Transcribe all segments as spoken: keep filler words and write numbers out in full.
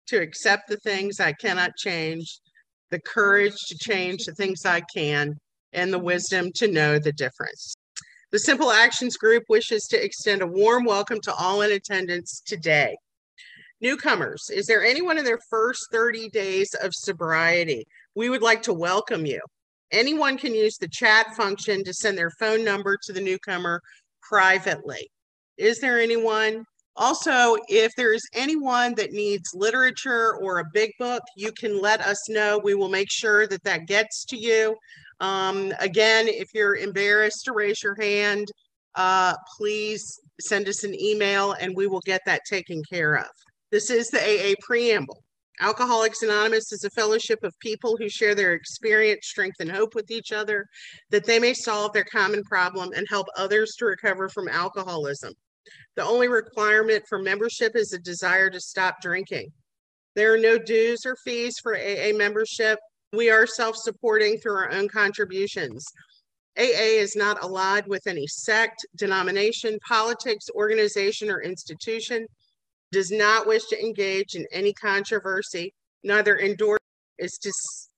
to accept the things I cannot change, the courage to change the things I can, and the wisdom to know the difference. The Simple Actions Group wishes to extend a warm welcome to all in attendance today. Newcomers, is there anyone in their first thirty days of sobriety? We would like to welcome you. Anyone can use the chat function to send their phone number to the newcomer privately. Is there anyone? Also, if there is anyone that needs literature or a big book, you can let us know. We will make sure that that gets to you. Um, again, if you're embarrassed to raise your hand, uh, please send us an email and we will get that taken care of. This is the A A Preamble. Alcoholics Anonymous is a fellowship of people who share their experience, strength, and hope with each other, that they may solve their common problem and help others to recover from alcoholism. The only requirement for membership is a desire to stop drinking. There are no dues or fees for A A membership. We are self-supporting through our own contributions. A A is not allied with any sect, denomination, politics, organization, or institution, does not wish to engage in any controversy, neither endorse is to,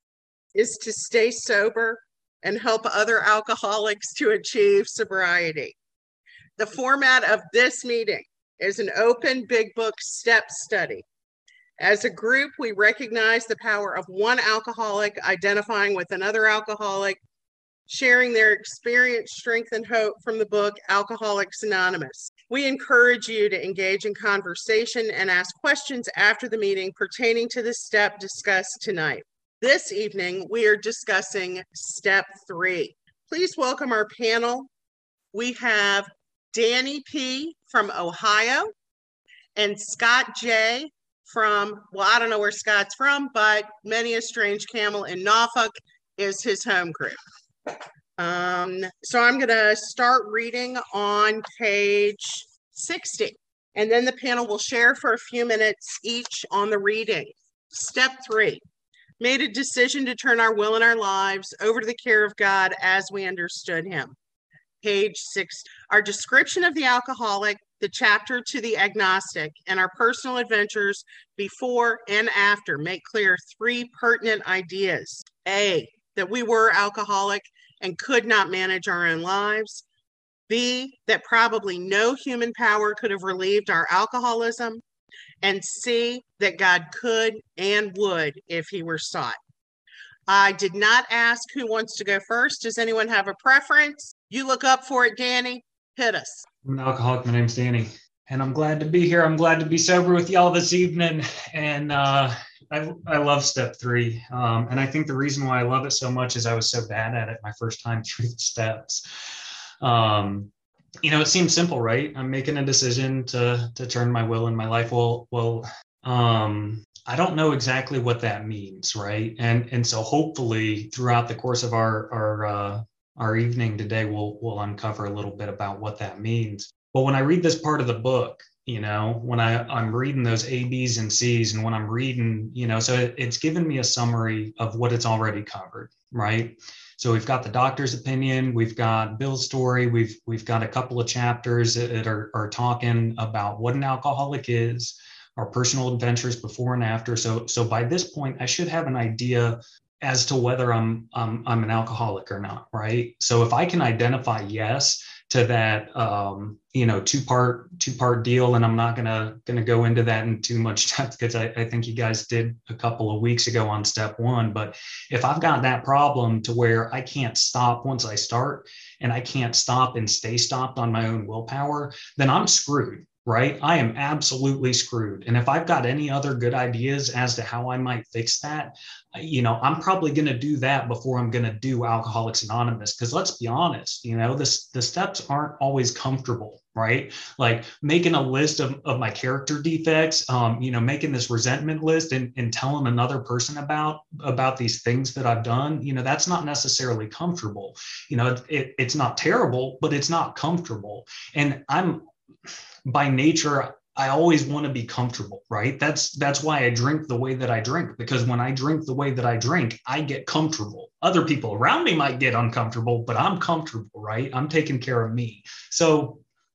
is to stay sober and help other alcoholics to achieve sobriety. The format of this meeting is an open big book step study. As a group, we recognize the power of one alcoholic identifying with another alcoholic, sharing their experience, strength, and hope from the book Alcoholics Anonymous. We encourage you to engage in conversation and ask questions after the meeting pertaining to the step discussed tonight. This evening, we are discussing step three. Please welcome our panel. We have Danny P. from Ohio and Scott J. from, well, I don't know where Scott's from, but Many a Strange Camel in Norfolk is his home group. Um, so I'm going to start reading on page sixty, and then the panel will share for a few minutes each on the reading. Step three, made a decision to turn our will and our lives over to the care of God as we understood him. Page six, our description of the alcoholic, the chapter to the agnostic, and our personal adventures before and after make clear three pertinent ideas. A, that we were alcoholic and could not manage our own lives. B, that probably no human power could have relieved our alcoholism. And C, that God could and would if he were sought. I did not ask who wants to go first. Does anyone have a preference? You look up for it, Danny. Hit us. I'm an alcoholic. My name's Danny, and I'm glad to be here. I'm glad to be sober with y'all this evening. And uh, I, I love step three. Um, and I think the reason why I love it so much is I was so bad at it my first time through the steps. Um, you know, it seems simple, right? I'm making a decision to to turn my will and my life. Well, well, um, I don't know exactly what that means, right? And and so hopefully throughout the course of our our uh, our evening today, we'll we'll uncover a little bit about what that means. But when I read this part of the book, you know, when I, I'm reading those A, B's, and C's, and when I'm reading, you know, so it, it's given me a summary of what it's already covered, right? So we've got the doctor's opinion, we've got Bill's story, we've we've got a couple of chapters that are, are talking about what an alcoholic is, our personal adventures before and after. So so by this point, I should have an idea as to whether I'm, I'm, I'm an alcoholic or not, right? So if I can identify yes to that, um, you know, two-part two-part deal, and I'm not gonna gonna go into that in too much depth because I, I think you guys did a couple of weeks ago on step one. But if I've got that problem to where I can't stop once I start, and I can't stop and stay stopped on my own willpower, then I'm screwed. Right? I am absolutely screwed. And if I've got any other good ideas as to how I might fix that, you know, I'm probably going to do that before I'm going to do Alcoholics Anonymous. Because let's be honest, you know, this, the steps aren't always comfortable, right? Like making a list of, of my character defects, um, you know, making this resentment list and, and telling another person about, about these things that I've done, you know, that's not necessarily comfortable. You know, it, it's not terrible, but it's not comfortable. And I'm, by nature, I always want to be comfortable, right? That's that's why I drink the way that I drink, because when I drink the way that I drink, I get comfortable. Other people around me might get uncomfortable, but I'm comfortable, right? I'm taking care of me. So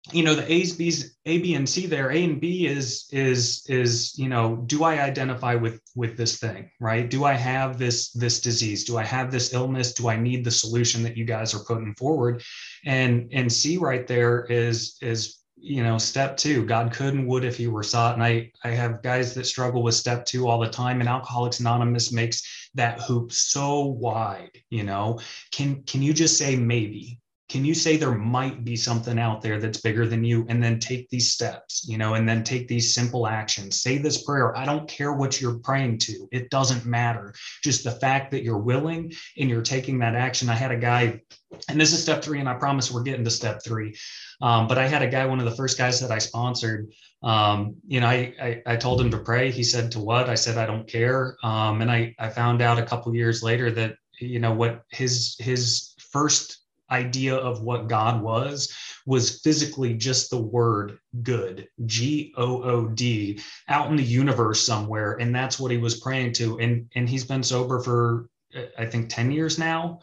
you know, the A's, B's, A, B, and C there. A and B is is is you know, do I identify with with this thing, right? Do I have this this disease? Do I have this illness? Do I need the solution that you guys are putting forward? And and C right there is is you know, step two. God could and would if he were sought. And I I have guys that struggle with step two all the time. And Alcoholics Anonymous makes that hoop so wide. You know, can can you just say maybe? Can you say there might be something out there that's bigger than you, and then take these steps, you know, and then take these simple actions? Say this prayer. I don't care what you're praying to. It doesn't matter. Just the fact that you're willing and you're taking that action. I had a guy, and this is step three, and I promise we're getting to step three. Um, but I had a guy, one of the first guys that I sponsored, um, you know, I, I, I told him to pray. He said, to what? I said, I don't care. Um, and I, I found out a couple years later that, you know, what his, his first idea of what God was, was physically just the word good, G O O D, out in the universe somewhere. And that's what he was praying to. And, and he's been sober for, I think, ten years now.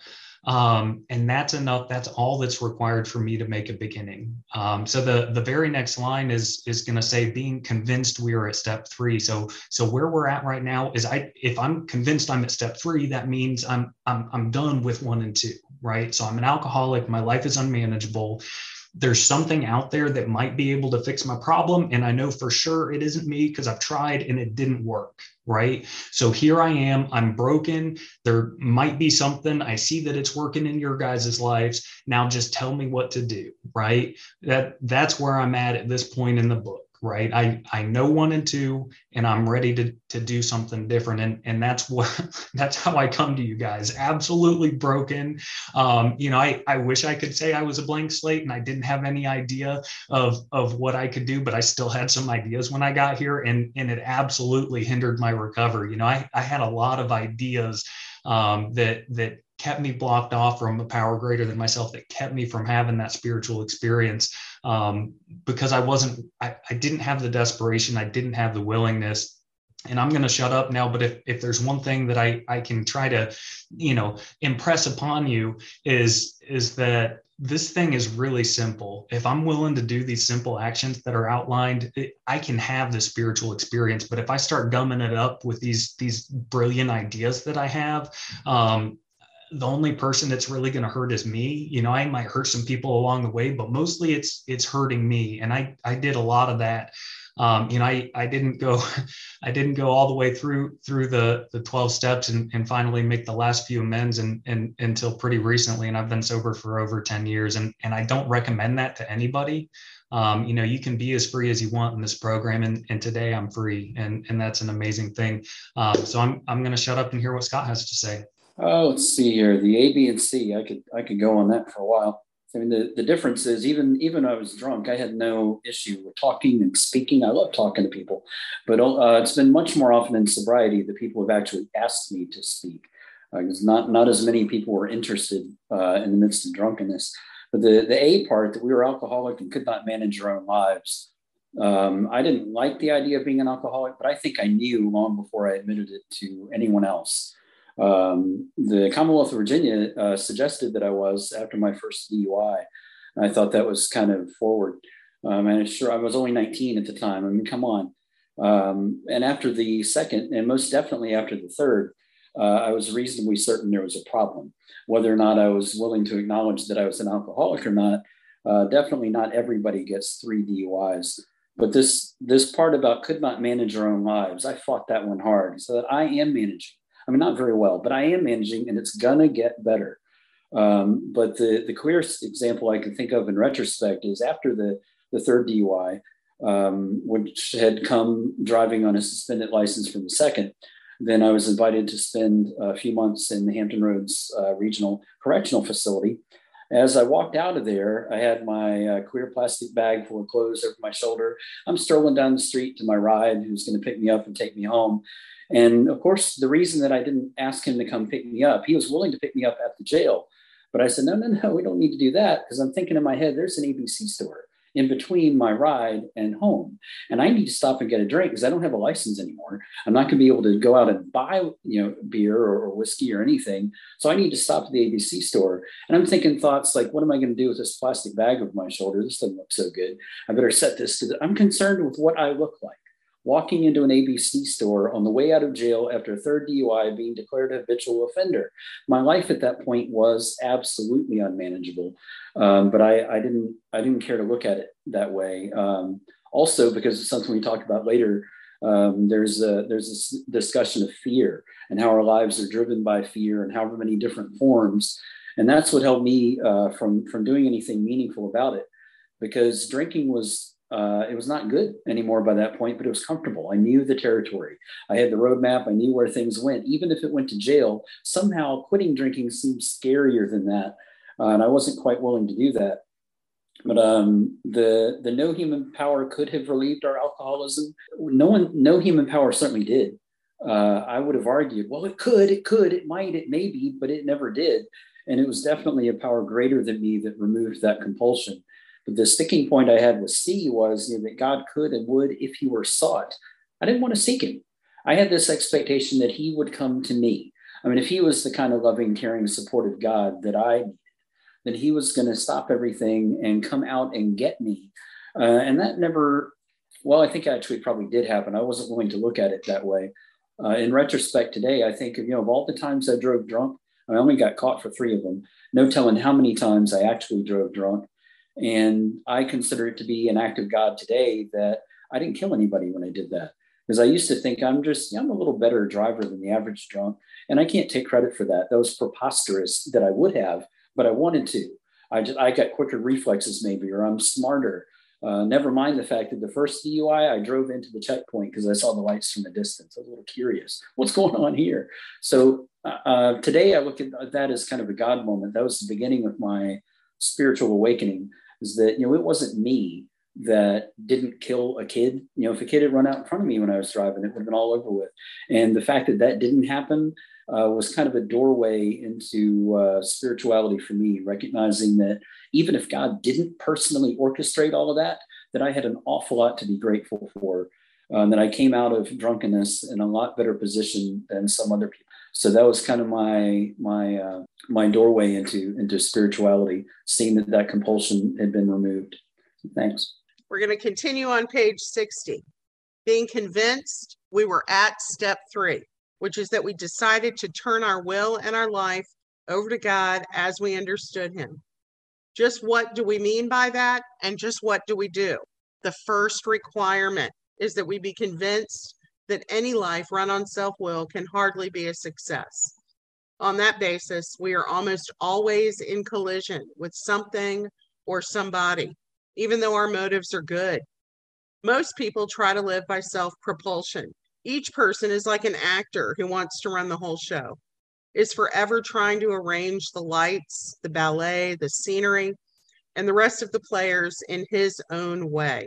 Um, and that's enough. That's all that's required for me to make a beginning. Um, so the, the very next line is, is going to say, being convinced we are at step three. So, so where we're at right now is I, if I'm convinced I'm at step three, that means I'm, I'm, I'm done with one and two, right? So I'm an alcoholic. My life is unmanageable. There's something out there that might be able to fix my problem. And I know for sure it isn't me, because I've tried and it didn't work. Right. So here I am. I'm broken. There might be something. I see that it's working in your guys' lives. Now just tell me what to do. Right. That that's where I'm at at this point in the book. Right. I, I know one and two, and I'm ready to, to do something different. And, and that's what, that's how I come to you guys. Absolutely broken. Um, you know, I, I wish I could say I was a blank slate and I didn't have any idea of, of what I could do, but I still had some ideas when I got here, and, and it absolutely hindered my recovery. You know, I, I had a lot of ideas um, that, that kept me blocked off from a power greater than myself, that kept me from having that spiritual experience, um, because I wasn't, I, I didn't have the desperation. I didn't have the willingness. And I'm going to shut up now, but if, if there's one thing that I, I can try to, you know, impress upon you is, is that this thing is really simple. If I'm willing to do these simple actions that are outlined, it, I can have the spiritual experience. But if I start gumming it up with these, these brilliant ideas that I have, um, the only person that's really going to hurt is me. You know, I might hurt some people along the way, but mostly it's, it's hurting me. And I, I did a lot of that. Um, you know, I, I didn't go, I didn't go all the way through, through the, the twelve steps and, and finally make the last few amends and, and until pretty recently. And I've been sober for over ten years, and, and I don't recommend that to anybody. Um, you know, you can be as free as you want in this program. And, and today I'm free, and, and that's an amazing thing. Um, so I'm, I'm going to shut up and hear what Scott has to say. Oh, let's see here. The A, B, and C. I could I could go on that for a while. I mean, the, the difference is even even when I was drunk, I had no issue with talking and speaking. I love talking to people, but uh, it's been much more often in sobriety that people have actually asked me to speak. Because uh, not not as many people were interested uh, in the midst of drunkenness. But the the A part, that we were alcoholic and could not manage our own lives. Um, I didn't like the idea of being an alcoholic, but I think I knew long before I admitted it to anyone else. Um, the Commonwealth of Virginia uh, suggested that I was after my first D U I. And I thought that was kind of forward. Um, and sure, I was only nineteen at the time. I mean, come on. Um, and after the second, and most definitely after the third, uh, I was reasonably certain there was a problem. Whether or not I was willing to acknowledge that I was an alcoholic or not, uh, definitely not everybody gets three D U Is. But this, this part about could not manage our own lives, I fought that one hard so that I am managing. I mean, not very well, but I am managing, and it's gonna get better. Um, but the, the clearest example I can think of in retrospect is after the, the third D U I, um, which had come driving on a suspended license from the second. Then I was invited to spend a few months in the Hampton Roads uh, Regional Correctional Facility. As I walked out of there, I had my uh, clear plastic bag full of clothes over my shoulder. I'm strolling down the street to my ride, who's going to pick me up and take me home. And of course, the reason that I didn't ask him to come pick me up, he was willing to pick me up at the jail. But I said, no, no, no, we don't need to do that. Because I'm thinking in my head, there's an A B C store. in between my ride and home. And I need to stop and get a drink because I don't have a license anymore. I'm not going to be able to go out and buy, you know, beer or, or whiskey or anything. So I need to stop at the A B C store. And I'm thinking thoughts like, what am I going to do with this plastic bag over my shoulder? This doesn't look so good. I better set this to the, I'm concerned with what I look like. Walking into an A B C store on the way out of jail after a third D U I, being declared a habitual offender. My life at that point was absolutely unmanageable, um, but I, I didn't I didn't care to look at it that way. Um, also, because it's something we talk about later, um, there's a, there's this discussion of fear and how our lives are driven by fear and however many different forms, and that's what held me uh, from from doing anything meaningful about it, because drinking was. Uh, it was not good anymore by that point, but it was comfortable. I knew the territory. I had the roadmap. I knew where things went. Even if it went to jail, somehow quitting drinking seemed scarier than that. Uh, and I wasn't quite willing to do that. But um, the, the no human power could have relieved our alcoholism. No one, no human power certainly did. Uh, I would have argued, well, it could, it could, it might, it may be, but it never did. And it was definitely a power greater than me that removed that compulsion. But the sticking point I had with C was, you know, that God could and would if he were sought. I didn't want to seek him. I had this expectation that he would come to me. I mean, if he was the kind of loving, caring, supportive God that I needed, then he was going to stop everything and come out and get me. Uh, and that never, well, I think actually probably did happen. I wasn't willing to look at it that way. Uh, in retrospect today, I think, you know, of all the times I drove drunk, I only got caught for three of them. No telling how many times I actually drove drunk. And I consider it to be an act of God today that I didn't kill anybody when I did that. Because I used to think I'm just, I'm a little better driver than the average drunk. And I can't take credit for that. That was preposterous that I would have, but I wanted to. I just, I got quicker reflexes maybe, or I'm smarter. Uh, never mind the fact that the first D U I, I drove into the checkpoint because I saw the lights from a distance. I was a little curious. What's going on here? So uh, today I look at that as kind of a God moment. That was the beginning of my spiritual awakening. Is that, you know, it wasn't me that didn't kill a kid. You know, if a kid had run out in front of me when I was driving, it would have been all over with. And the fact that that didn't happen uh, was kind of a doorway into uh, spirituality for me, recognizing that even if God didn't personally orchestrate all of that, that I had an awful lot to be grateful for. Um, that I came out of drunkenness in a lot better position than some other people. So that was kind of my my uh, my doorway into into spirituality, seeing that that compulsion had been removed. Thanks. We're going to continue on page sixty. Being convinced, we were at step three, which is that we decided to turn our will and our life over to God as we understood him. Just what do we mean by that? And just what do we do? The first requirement is that we be convinced that any life run on self-will can hardly be a success. On that basis, we are almost always in collision with something or somebody, even though our motives are good. Most people try to live by self-propulsion. Each person is like an actor who wants to run the whole show, is forever trying to arrange the lights, the ballet, the scenery, and the rest of the players in his own way.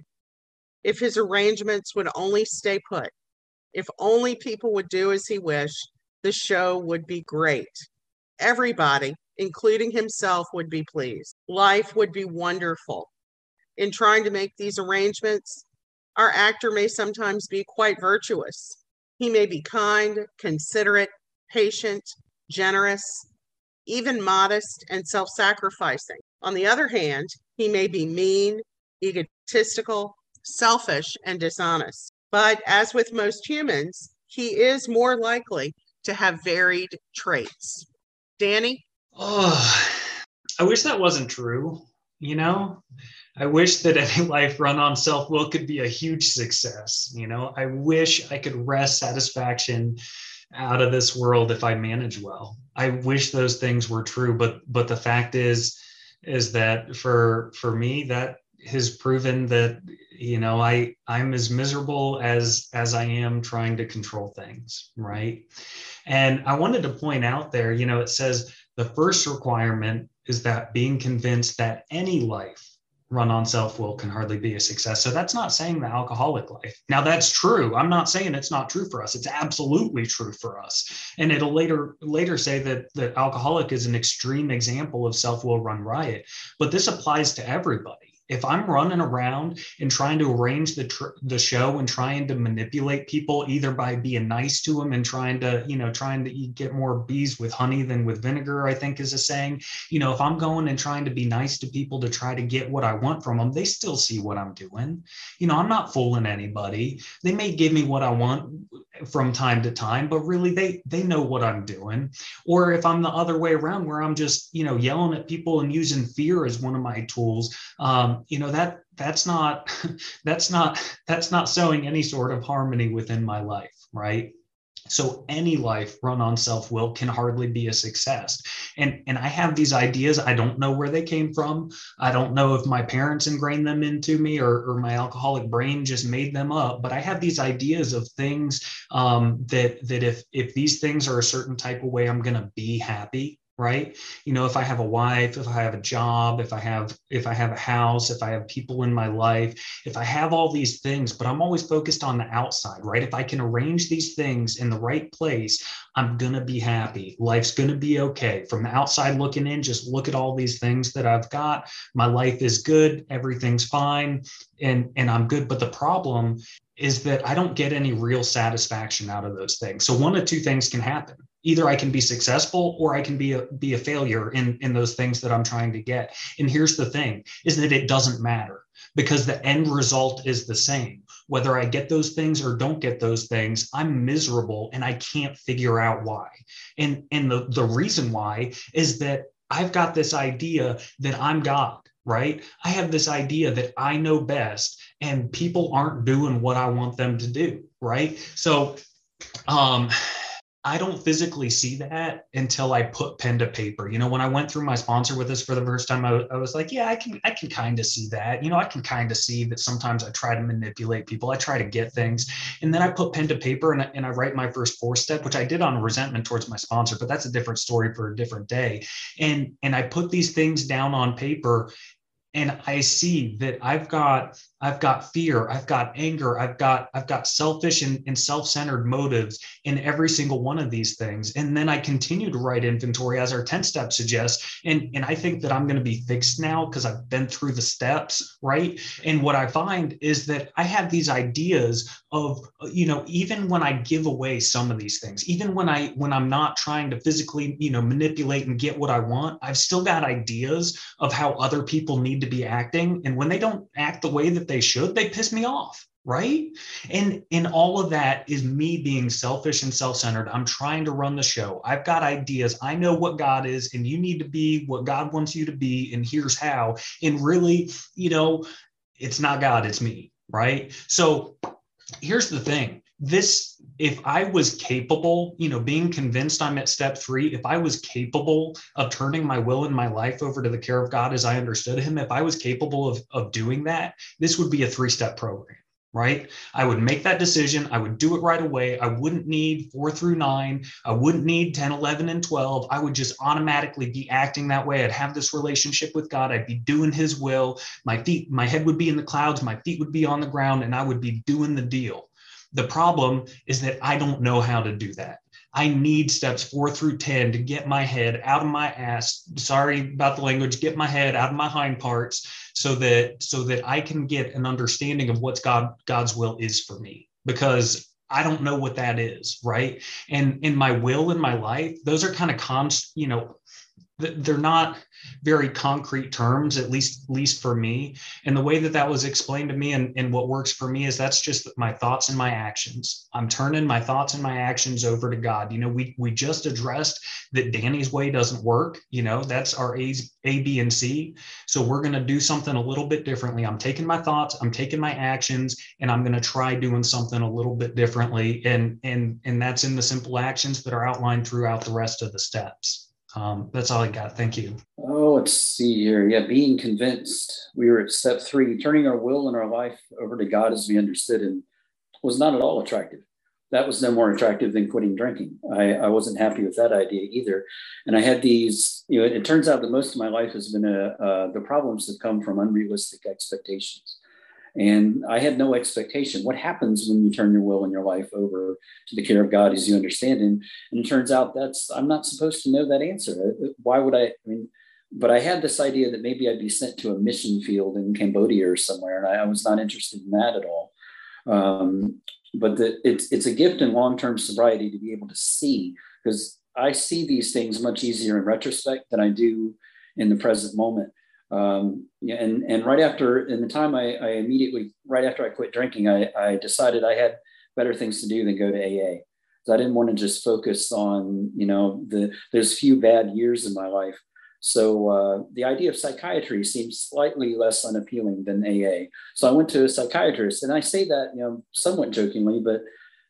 If his arrangements would only stay put, if only people would do as he wished, the show would be great. Everybody, including himself, would be pleased. Life would be wonderful. In trying to make these arrangements, our actor may sometimes be quite virtuous. He may be kind, considerate, patient, generous, even modest and self-sacrificing. On the other hand, he may be mean, egotistical, selfish, and dishonest. But as with most humans, he is more likely to have varied traits. Danny? Oh, I wish that wasn't true, you know? I wish that any life run on self-will could be a huge success. You know, I wish I could wrest satisfaction out of this world if I manage well. I wish those things were true, but but the fact is, is that for for me, that has proven that, you know, I I'm as miserable as as I am trying to control things, right? And I wanted to point out there, you know, it says the first requirement is that being convinced that any life run on self-will can hardly be a success. So that's not saying the alcoholic life. Now that's true. I'm not saying it's not true for us. It's absolutely true for us. And it'll later later say that the alcoholic is an extreme example of self-will run riot. But this applies to everybody. If I'm running around and trying to arrange the tr- the show and trying to manipulate people either by being nice to them and trying to, you know, trying to get more bees with honey than with vinegar, I think is a saying. You know, if I'm going and trying to be nice to people to try to get what I want from them, they still see what I'm doing. You know, I'm not fooling anybody. They may give me what I want from time to time, but really they they know what I'm doing. Or if I'm the other way around, where I'm just, you know, yelling at people and using fear as one of my tools, um, you know, that that's not that's not that's not sowing any sort of harmony within my life, right? So any life run on self-will can hardly be a success. And, and I have these ideas. I don't know where they came from. I don't know if my parents ingrained them into me or, or my alcoholic brain just made them up. But I have these ideas of things um, that, that if, if these things are a certain type of way, I'm going to be happy. Right. You know, if I have a wife, if I have a job, if I have, if I have a house, if I have people in my life, if I have all these things, but I'm always focused on the outside, right? If I can arrange these things in the right place, I'm going to be happy. Life's going to be okay. From the outside looking in, just look at all these things that I've got. My life is good. Everything's fine. And, and I'm good. But the problem is that I don't get any real satisfaction out of those things. So one of two things can happen. Either I can be successful or I can be a, be a failure in, in those things that I'm trying to get. And here's the thing, is that it doesn't matter because the end result is the same. Whether I get those things or don't get those things, I'm miserable and I can't figure out why. And, and the, the reason why is that I've got this idea that I'm God. Right? I have this idea that I know best and people aren't doing what I want them to do. Right? So, um, I don't physically see that until I put pen to paper. You know, when I went through my sponsor with this for the first time, I, I was like, yeah, I can, I can kind of see that. You know, I can kind of see that sometimes I try to manipulate people. I try to get things. And then I put pen to paper and, and I write my first four step, which I did on resentment towards my sponsor, but that's a different story for a different day. And, and I put these things down on paper and I see that I've got, I've got fear, I've got anger, I've got, I've got selfish and, and self-centered motives in every single one of these things. And then I continue to write inventory as our ten step suggests. And, and I think that I'm going to be fixed now because I've been through the steps, right? And what I find is that I have these ideas of, you know, even when I give away some of these things, even when I, when I'm not trying to physically, you know, manipulate and get what I want, I've still got ideas of how other people need to be acting. And when they don't act the way that they should, they piss me off. Right. And in all of that is me being selfish and self-centered. I'm trying to run the show. I've got ideas. I know what God is, and you need to be what God wants you to be. And here's how. And really, you know, it's not God, it's me. Right. So here's the thing. This, if I was capable, you know, being convinced I'm at step three, if I was capable of turning my will and my life over to the care of God as I understood him, if I was capable of, of doing that, this would be a three-step program, right? I would make that decision. I would do it right away. I wouldn't need four through nine. I wouldn't need ten, eleven, and twelve. I would just automatically be acting that way. I'd have this relationship with God. I'd be doing his will. My feet, my head would be in the clouds. My feet would be on the ground, and I would be doing the deal. The problem is that I don't know how to do that. I need steps four through ten to get my head out of my ass. Sorry about the language, get my head out of my hind parts so that, so that I can get an understanding of what God, God's will is for me, because I don't know what that is. Right. And in my will in my life, those are kind of cons, you know, they're not very concrete terms, at least, at least for me. And the way that that was explained to me and, and what works for me is that's just my thoughts and my actions. I'm turning my thoughts and my actions over to God. You know, we, we just addressed that Danny's way doesn't work. You know, that's our A's, A, B, and C. So we're going to do something a little bit differently. I'm taking my thoughts, I'm taking my actions, and I'm going to try doing something a little bit differently. And, and, and that's in the simple actions that are outlined throughout the rest of the steps. Um, that's all I got. Thank you. Oh, let's see here. Yeah, being convinced. We were at step three, turning our will and our life over to God as we understood him was not at all attractive. That was no more attractive than quitting drinking. I, I wasn't happy with that idea either. And I had these, you know, it, it turns out that most of my life has been, a, uh, the problems have come from unrealistic expectations. And I had no expectation. What happens when you turn your will and your life over to the care of God as you understand him? And it turns out that's, I'm not supposed to know that answer. Why would I, I mean, but I had this idea that maybe I'd be sent to a mission field in Cambodia or somewhere, and I, I was not interested in that at all. Um, but the, it's it's a gift in long-term sobriety to be able to see, because I see these things much easier in retrospect than I do in the present moment. Um, and and right after, in the time I, I immediately, right after I quit drinking, I, I decided I had better things to do than go to A A. So I didn't want to just focus on, you know, the there's few bad years in my life. So uh, the idea of psychiatry seems slightly less unappealing than A A. So I went to a psychiatrist, and I say that, you know, somewhat jokingly, but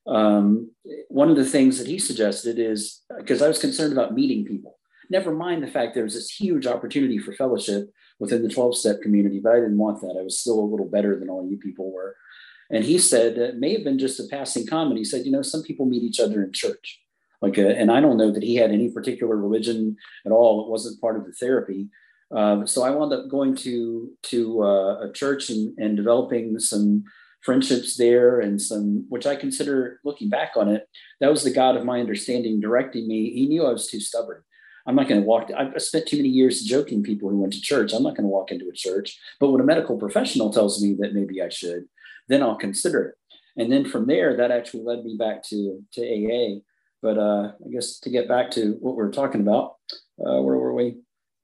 um, one of the things that he suggested is, because I was concerned about meeting people, never mind the fact there was this huge opportunity for fellowship within the twelve-step community, but I didn't want that. I was still a little better than all you people were. And he said, it may have been just a passing comment. He said, you know, some people meet each other in church. Like, a, and I don't know that he had any particular religion at all. It wasn't part of the therapy. Um, so I wound up going to to uh, a church and, and developing some friendships there, and some, which I consider, looking back on it, that was the God of my understanding directing me. He knew I was too stubborn. I'm not going to walk. I've spent too many years joking people who went to church. I'm not going to walk into a church. But when a medical professional tells me that maybe I should, then I'll consider it. And then from there, that actually led me back to, to A A. But uh, I guess to get back to what we're talking about, uh, where were we?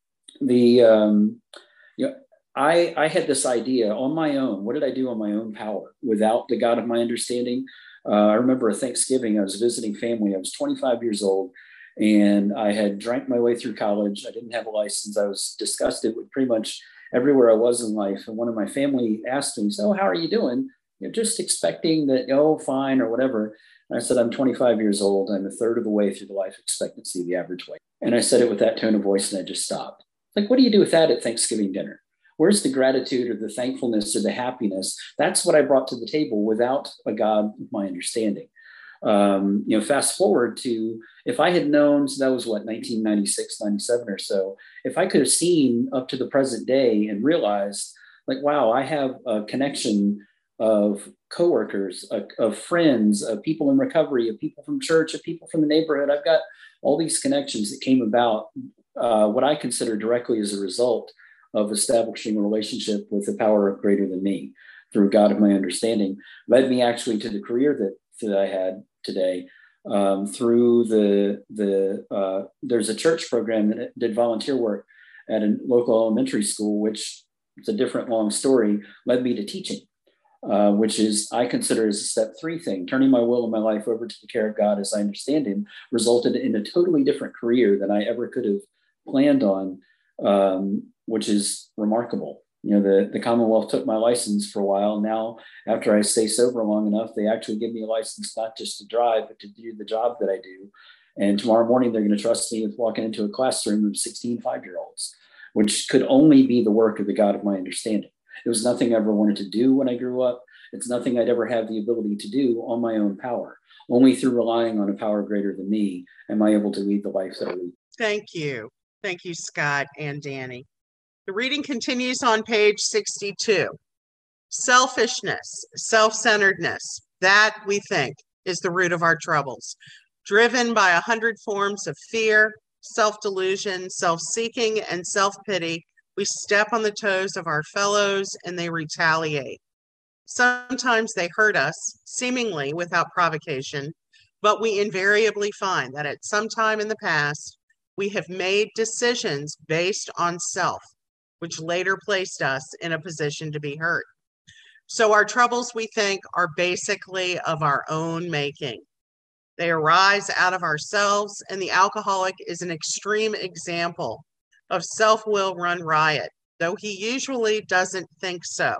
The, um, you know, I, I had this idea on my own. What did I do on my own power without the God of my understanding? Uh, I remember a Thanksgiving, I was visiting family. I was twenty-five years old, and I had drank my way through college. I didn't have a license. I was disgusted with pretty much everywhere I was in life. And one of my family asked me, so how are you doing? You're just expecting that, oh, fine, or whatever. And I said, I'm twenty-five years old. I'm a third of the way through the life expectancy, the average weight. And I said it with that tone of voice, and I just stopped. Like, what do you do with that at Thanksgiving dinner? Where's the gratitude or the thankfulness or the happiness? That's what I brought to the table without a God of my understanding. Um, you know, fast forward to, if I had known, so that was what, nineteen ninety-six, ninety-seven or so, if I could have seen up to the present day and realized, like, wow, I have a connection of coworkers, of, of friends, of people in recovery, of people from church, of people from the neighborhood. I've got all these connections that came about, uh, what I consider directly as a result of establishing a relationship with a power greater than me through God of my understanding, led me actually to the career that, that I had today. Um, through the, the uh, there's a church program that did volunteer work at a local elementary school, which it's a different long story, led me to teaching. Uh, which is, I consider as a step three thing. Turning my will and my life over to the care of God as I understand him resulted in a totally different career than I ever could have planned on, um, which is remarkable. You know, the, the Commonwealth took my license for a while. Now, after I stay sober long enough, they actually give me a license, not just to drive, but to do the job that I do. And tomorrow morning, they're going to trust me with walking into a classroom of sixteen five-year-olds, which could only be the work of the God of my understanding. It was nothing I ever wanted to do when I grew up. It's nothing I'd ever have the ability to do on my own power. Only through relying on a power greater than me am I able to lead the life that I lead. Thank you. Thank you, Scott and Danny. The reading continues on page sixty-two. Selfishness, self-centeredness, that we think is the root of our troubles. Driven by a hundred forms of fear, self-delusion, self-seeking, and self-pity, we step on the toes of our fellows and they retaliate. Sometimes they hurt us, seemingly without provocation, but we invariably find that at some time in the past, we have made decisions based on self, which later placed us in a position to be hurt. So our troubles, we think, are basically of our own making. They arise out of ourselves, and the alcoholic is an extreme example of self-will run riot, though he usually doesn't think so.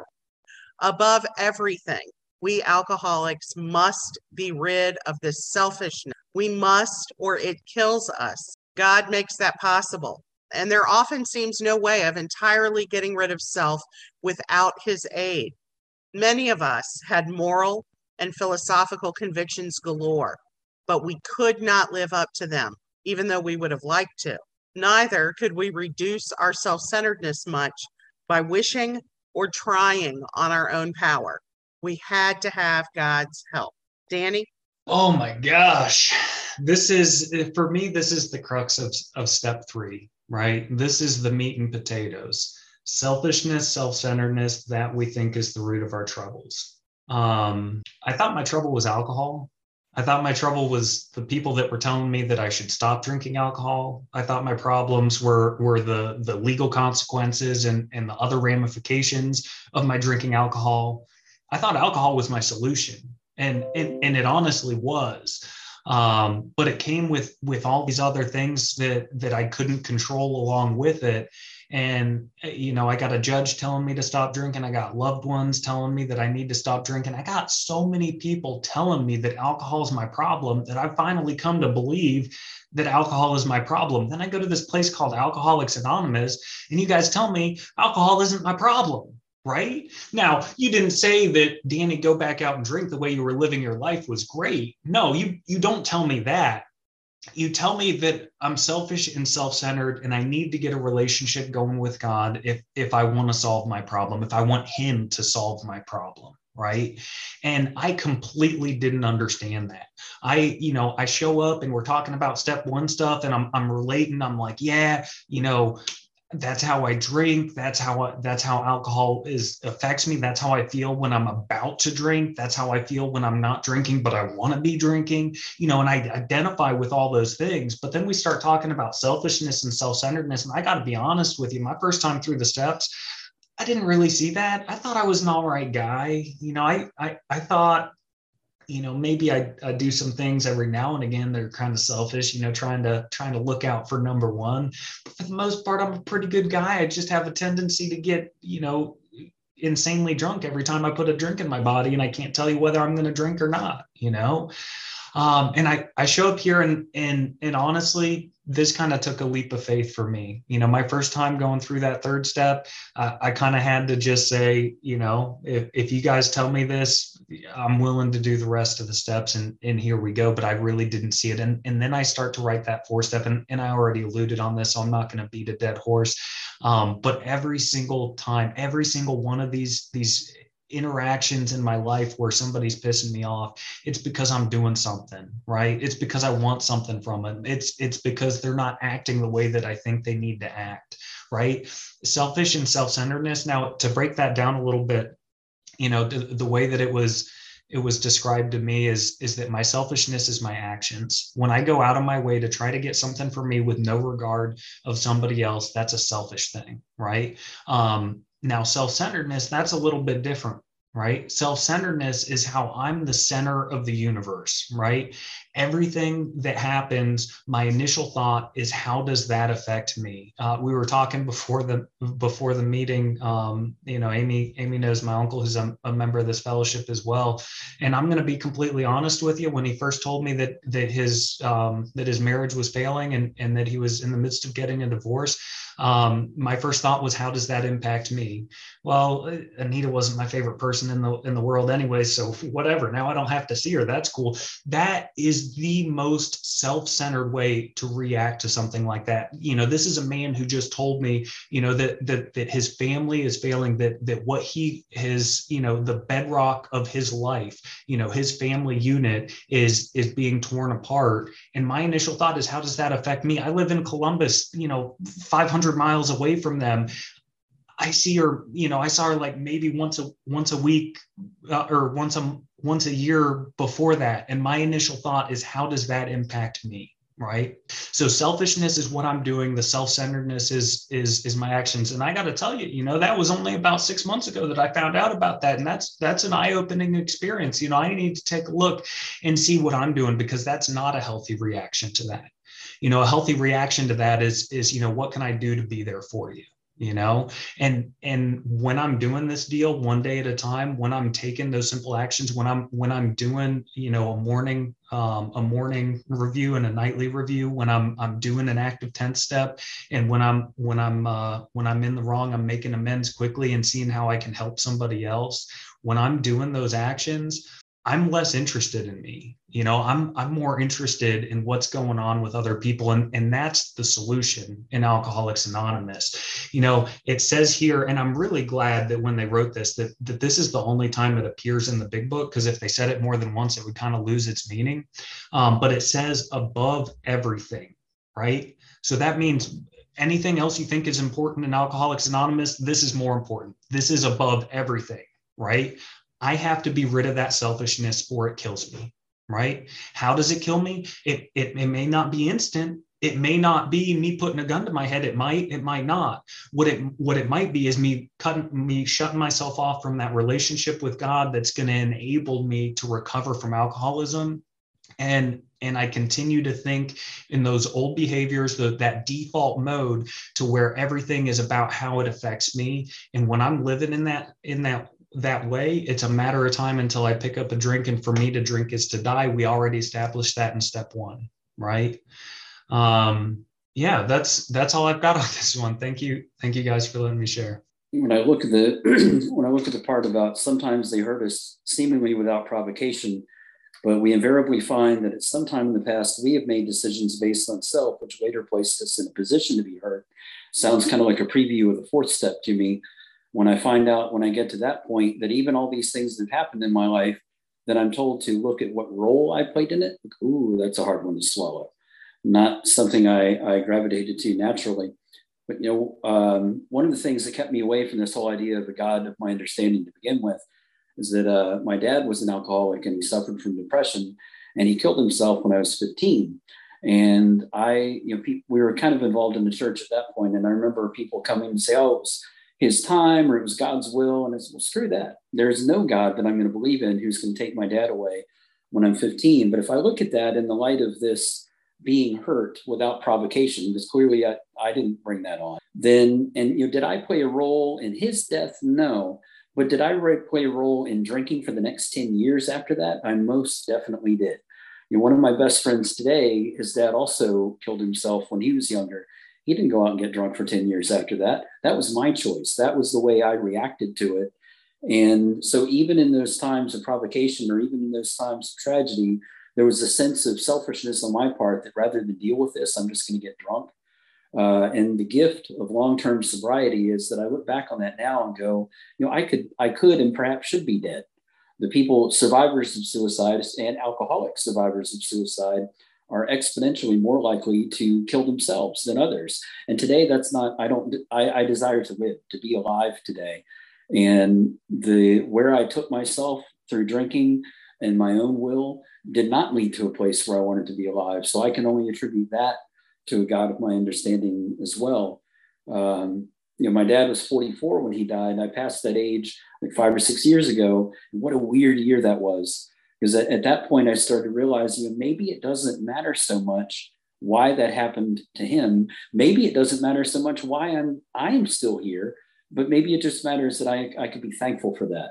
Above everything, we alcoholics must be rid of this selfishness. We must, or it kills us. God makes that possible. And there often seems no way of entirely getting rid of self without his aid. Many of us had moral and philosophical convictions galore, but we could not live up to them, even though we would have liked to. Neither could we reduce our self-centeredness much by wishing or trying on our own power. We had to have God's help. Danny? Oh my gosh. This is, for me, this is the crux of, of step three. right? This is the meat and potatoes. Selfishness, self-centeredness, that we think is the root of our troubles. Um, I thought my trouble was alcohol. I thought my trouble was the people that were telling me that I should stop drinking alcohol. I thought my problems were were the, the legal consequences and, and the other ramifications of my drinking alcohol. I thought alcohol was my solution, and, and, and it honestly was. Um, but it came with with all these other things that that I couldn't control along with it. And, you know, I got a judge telling me to stop drinking. I got loved ones telling me that I need to stop drinking. I got so many people telling me that alcohol is my problem that I finally come to believe that alcohol is my problem. Then I go to this place called Alcoholics Anonymous, and you guys tell me alcohol isn't my problem. Right? Now, you didn't say that, Danny, go back out and drink. The way you were living your life was great. No, you, you don't tell me that. You tell me that I'm selfish and self-centered, and I need to get a relationship going with God if, if I want to solve my problem, if I want him to solve my problem. Right. And I completely didn't understand that. I, you know, I show up and we're talking about step one stuff, and I'm, I'm relating. I'm like, yeah, you know, that's how I drink. That's how I, that's how alcohol is affects me. That's how I feel when I'm about to drink. That's how I feel when I'm not drinking, but I want to be drinking, you know, and I identify with all those things. But then we start talking about selfishness and self-centeredness. And I got to be honest with you, my first time through the steps, I didn't really see that. I thought I was an all right guy. You know, I, I, I thought, you know, maybe I, I do some things every now and again that are kind of selfish, you know, trying to trying to look out for number one. But for the most part, I'm a pretty good guy. I just have a tendency to get, you know, insanely drunk every time I put a drink in my body, and I can't tell you whether I'm going to drink or not, you know. Um, and I, I show up here and, and, and honestly, this kind of took a leap of faith for me. You know, my first time going through that third step, uh, I kind of had to just say, you know, if, if you guys tell me this, I'm willing to do the rest of the steps, and, and here we go. But I really didn't see it. And, and then I start to write that four step, and, and I already alluded on this, so I'm not going to beat a dead horse. Um, but every single time, every single one of these, these interactions in my life where somebody's pissing me off, it's because I'm doing something, right? It's because I want something from it. It's it's because they're not acting the way that I think they need to act, right? Selfish and self-centeredness. Now, to break that down a little bit, you know, the, the way that it was it was described to me is is that my selfishness is my actions. When I go out of my way to try to get something for me with no regard of somebody else, that's a selfish thing, right? Um, Now, self-centeredness, that's a little bit different, right? Self-centeredness is how I'm the center of the universe, right? Everything that happens, my initial thought is, how does that affect me? Uh, we were talking before the before the meeting. Um, you know, Amy Amy knows my uncle, who's a, a member of this fellowship as well. And I'm going to be completely honest with you. When he first told me that that his um, that his marriage was failing, and and that he was in the midst of getting a divorce, Um, my first thought was, how does that impact me? Well, Anita wasn't my favorite person in the in the world anyway, so whatever. Now I don't have to see her. That's cool. That is the most self-centered way to react to something like that. You know, this is a man who just told me, you know, that that that his family is failing, that that what he his, you know, the bedrock of his life, you know, his family unit is is being torn apart. And my initial thought is, how does that affect me? I live in Columbus, you know, five hundred miles away from them. I see her, you know, I saw her like maybe once a once a week uh, or once a once a year before that. And my initial thought is, how does that impact me? Right. So selfishness is what I'm doing. The self-centeredness is is is my actions. And I got to tell you, you know, that was only about six months ago that I found out about that. And that's that's an eye-opening experience. You know, I need to take a look and see what I'm doing, because that's not a healthy reaction to that. You know, a healthy reaction to that is, is, you know, what can I do to be there for you? You know, and, and when I'm doing this deal one day at a time, when I'm taking those simple actions, when I'm, when I'm doing, you know, a morning, um, a morning review and a nightly review, when I'm, I'm doing an active tenth step, and when I'm, when I'm, uh, when I'm in the wrong, I'm making amends quickly and seeing how I can help somebody else. When I'm doing those actions, I'm less interested in me. You know, I'm I'm more interested in what's going on with other people. And, and that's the solution in Alcoholics Anonymous. You know, it says here, and I'm really glad that when they wrote this, that, that this is the only time it appears in the big book, because if they said it more than once, it would kind of lose its meaning. Um, but it says above everything, right? So that means anything else you think is important in Alcoholics Anonymous, this is more important. This is above everything, right? I have to be rid of that selfishness or it kills me, right? How does it kill me? It, it, it may not be instant. It may not be me putting a gun to my head. It might, it might not. What it, what it might be is me cutting, me shutting myself off from that relationship with God that's going to enable me to recover from alcoholism. And, and I continue to think in those old behaviors, the, that default mode to where everything is about how it affects me. And when I'm living in that, in that, that way, it's a matter of time until I pick up a drink. And for me to drink is to die. We already established that in step one, right? Um, yeah, that's, that's all I've got on this one. Thank you. Thank you guys for letting me share. When I look at the, when I look at the part about sometimes they hurt us seemingly without provocation, but we invariably find that at some time in the past, we have made decisions based on self, which later placed us in a position to be hurt. Sounds kind of like a preview of the fourth step to me. When I find out, when I get to that point, that even all these things that happened in my life, that I'm told to look at what role I played in it. Ooh, that's a hard one to swallow. Not something I, I gravitated to naturally. But, you know, um, one of the things that kept me away from this whole idea of a God of my understanding to begin with is that uh, my dad was an alcoholic and he suffered from depression and he killed himself when I was fifteen. And I, you know, pe- we were kind of involved in the church at that point. And I remember people coming and say, oh, it was his time or it was God's will. And I said, well, screw that. There's no God that I'm going to believe in who's going to take my dad away when I'm fifteen. But if I look at that in the light of this being hurt without provocation, because clearly I, I didn't bring that on, then, and you know, did I play a role in his death? No. But did I play a role in drinking for the next ten years after that? I most definitely did. You know, one of my best friends today, his dad also killed himself when he was younger. He didn't go out and get drunk for ten years after that. That was my choice. That was the way I reacted to it. And so even in those times of provocation or even in those times of tragedy, there was a sense of selfishness on my part that rather than deal with this, I'm just going to get drunk. Uh, and the gift of long-term sobriety is that I look back on that now and go, you know, I could, I could, and perhaps should be dead. The people, survivors of suicide and alcoholic survivors of suicide are exponentially more likely to kill themselves than others. And today that's not, I don't, I, I desire to live, to be alive today. And the, where I took myself through drinking and my own will did not lead to a place where I wanted to be alive. So I can only attribute that to a God of my understanding as well. Um, you know, my dad was forty-four when he died. I passed that age like five or six years ago. And what a weird year that was. Because at, at that point, I started realizing, you know, maybe it doesn't matter so much why that happened to him. Maybe it doesn't matter so much why I'm I'm still here, but maybe it just matters that I, I could be thankful for that.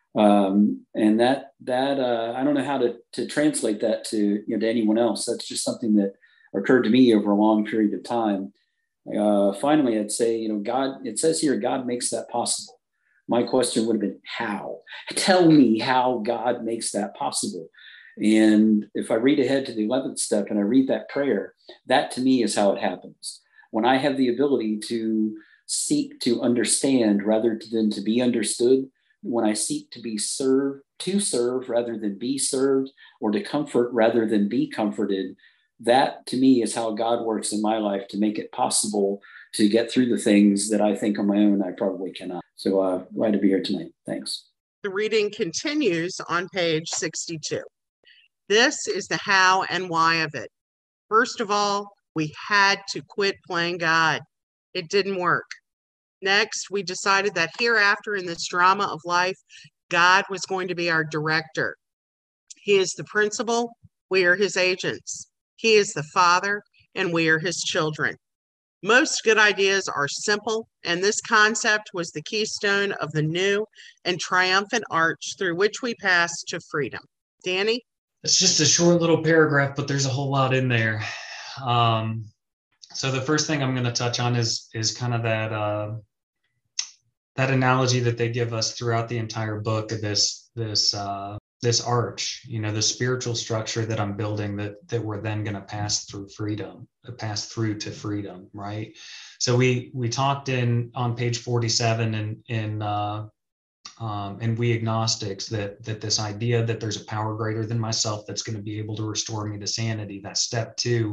Um, and that that uh, I don't know how to to translate that to, you know, to anyone else. That's just something that occurred to me over a long period of time. Uh, finally, I'd say, you know, God, it says here, God makes that possible. My question would have been, how? Tell me how God makes that possible. And if I read ahead to the eleventh step and I read that prayer, that to me is how it happens. When I have the ability to seek to understand rather than to be understood, when I seek to be served, to serve rather than be served, or to comfort rather than be comforted, that to me is how God works in my life to make it possible to get through the things that I think on my own I probably cannot. So uh, glad to be here tonight. Thanks. The reading continues on page sixty-two. This is the how and why of it. First of all, we had to quit playing God. It didn't work. Next, we decided that hereafter in this drama of life, God was going to be our director. He is the principal, we are his agents. He is the Father, and we are his children. Most good ideas are simple, and this concept was the keystone of the new and triumphant arch through which we pass to freedom. Danny? It's just a short little paragraph, but there's a whole lot in there. Um, so the first thing I'm going to touch on is is kind of that uh, that analogy that they give us throughout the entire book of this this uh, this arch, you know, the spiritual structure that I'm building that that we're then going to pass through freedom, pass through to freedom, right? So we we talked in on page forty-seven in in uh, um, and we agnostics that that this idea that there's a power greater than myself that's going to be able to restore me to sanity. That's step two.